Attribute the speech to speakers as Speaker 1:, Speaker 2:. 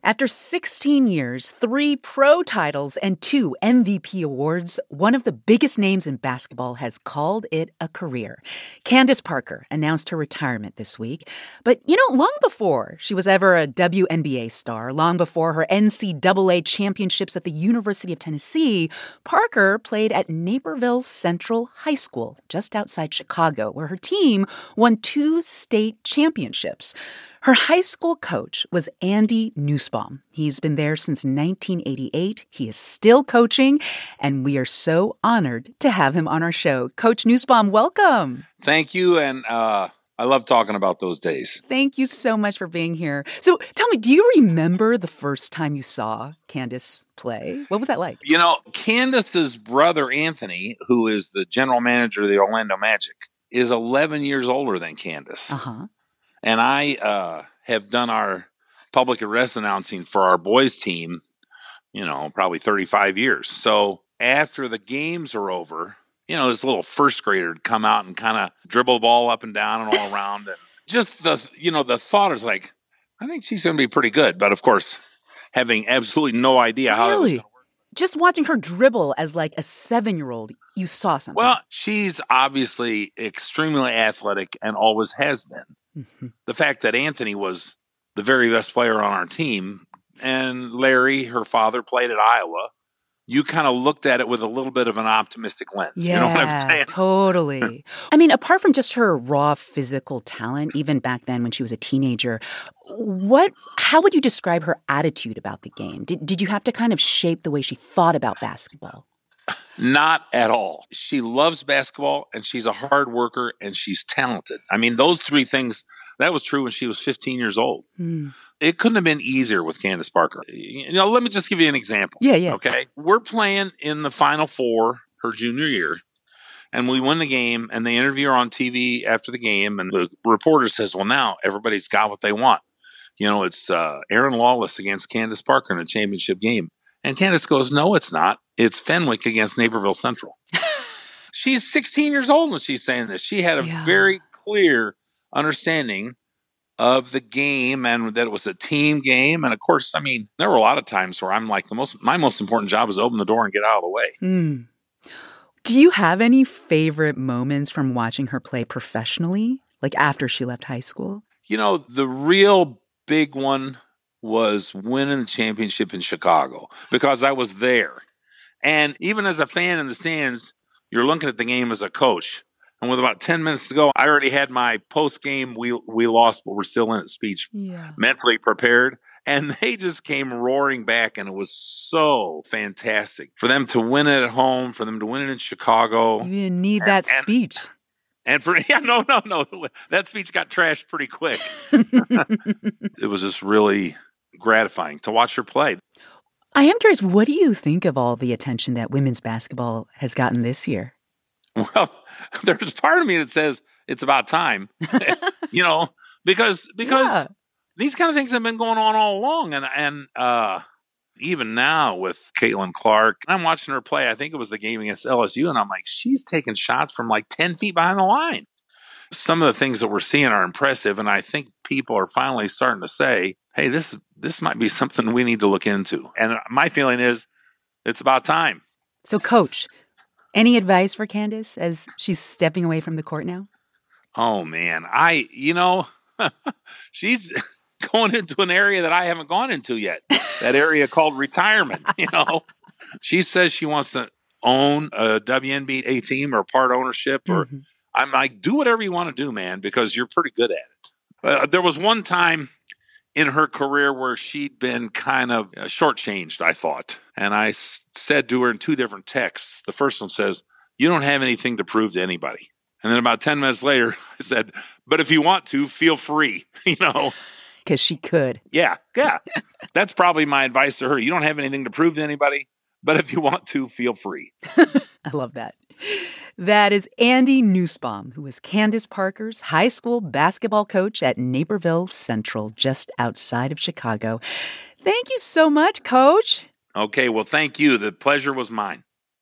Speaker 1: After 16 years, 3 pro titles, and 2 MVP awards, one of the biggest names in basketball has called it a career. Candace Parker announced her retirement this week. But, long before she was ever a WNBA star, long before her NCAA championships at the University of Tennessee, Parker played at Naperville Central High School, just outside Chicago, where her team won 2 state championships. Her high school coach was Andy Nussbaum. He's been there since 1988. He is still coaching, and we are so honored to have him on our show. Coach Nussbaum, welcome.
Speaker 2: Thank you, and I love talking about those days.
Speaker 1: Thank you so much for being here. So tell me, do you remember the first time you saw Candace play? What was that like?
Speaker 2: Candace's brother, Anthony, who is the general manager of the Orlando Magic, is 11 years older than Candace.
Speaker 1: Uh-huh.
Speaker 2: And I have done our public arrest announcing for our boys team, probably 35 years. So after the games are over, this little first grader would come out and kind of dribble the ball up and down and all around. And just the thought is like, I think she's going to be pretty good. But of course, having absolutely no idea how it was going to work.
Speaker 1: Just watching her dribble as like a 7-year-old, you saw something.
Speaker 2: Well, she's obviously extremely athletic and always has been. The fact that Anthony was the very best player on our team and Larry, her father, played at Iowa, you kind of looked at it with a little bit of an optimistic lens.
Speaker 1: Yeah,
Speaker 2: you know what I'm saying?
Speaker 1: Totally. I mean, apart from just her raw physical talent, even back then when she was a teenager, how would you describe her attitude about the game? Did you have to kind of shape the way she thought about basketball?
Speaker 2: Not at all. She loves basketball, and she's a hard worker, and she's talented. I mean, those 3 things, that was true when she was 15 years old. It couldn't have been easier with Candace Parker. Let me just give you an example.
Speaker 1: Yeah.
Speaker 2: Okay? We're playing in the Final Four her junior year, and we win the game, and they interview her on TV after the game, and the reporter says, well, now everybody's got what they want. It's Aaron Lawless against Candace Parker in a championship game. And Candace goes, no, it's not. It's Fenwick against Naperville Central. She's 16 years old when she's saying this. She had a very clear understanding of the game and that it was a team game. And of course, I mean, there were a lot of times where I'm like, my most important job is to open the door and get out of the way.
Speaker 1: Do you have any favorite moments from watching her play professionally, like after she left high school?
Speaker 2: The real big one was winning the championship in Chicago because I was there. And even as a fan in the stands, you're looking at the game as a coach. And with about 10 minutes to go, I already had my post-game, we lost, but we're still in it speech mentally prepared. And they just came roaring back, and it was so fantastic. For them to win it at home, for them to win it in Chicago.
Speaker 1: You didn't need that speech.
Speaker 2: No. That speech got trashed pretty quick. It was just really gratifying to watch her play.
Speaker 1: I am curious, what do you think of all the attention that women's basketball has gotten this year?
Speaker 2: Well, there's part of me that says it's about time, because these kind of things have been going on all along. And even now with Caitlin Clark, I'm watching her play. I think it was the game against LSU, and I'm like, she's taking shots from like 10 feet behind the line. Some of the things that we're seeing are impressive, and I think people are finally starting to say, hey, this might be something we need to look into. And my feeling is it's about time.
Speaker 1: So, Coach, any advice for Candace as she's stepping away from the court now?
Speaker 2: Oh, man. She's going into an area that I haven't gone into yet, that area called retirement. She says she wants to own a WNBA team or part ownership or I'm like, do whatever you want to do, man, because you're pretty good at it. There was one time in her career where she'd been kind of shortchanged, I thought. And I said to her in 2 different texts. The first one says, you don't have anything to prove to anybody. And then about 10 minutes later, I said, but if you want to, feel free,
Speaker 1: Because she could.
Speaker 2: Yeah. That's probably my advice to her. You don't have anything to prove to anybody, but if you want to, feel free.
Speaker 1: I love that. That is Andy Nussbaum, who was Candace Parker's high school basketball coach at Naperville Central, just outside of Chicago. Thank you so much, Coach.
Speaker 2: Okay, well, thank you. The pleasure was mine.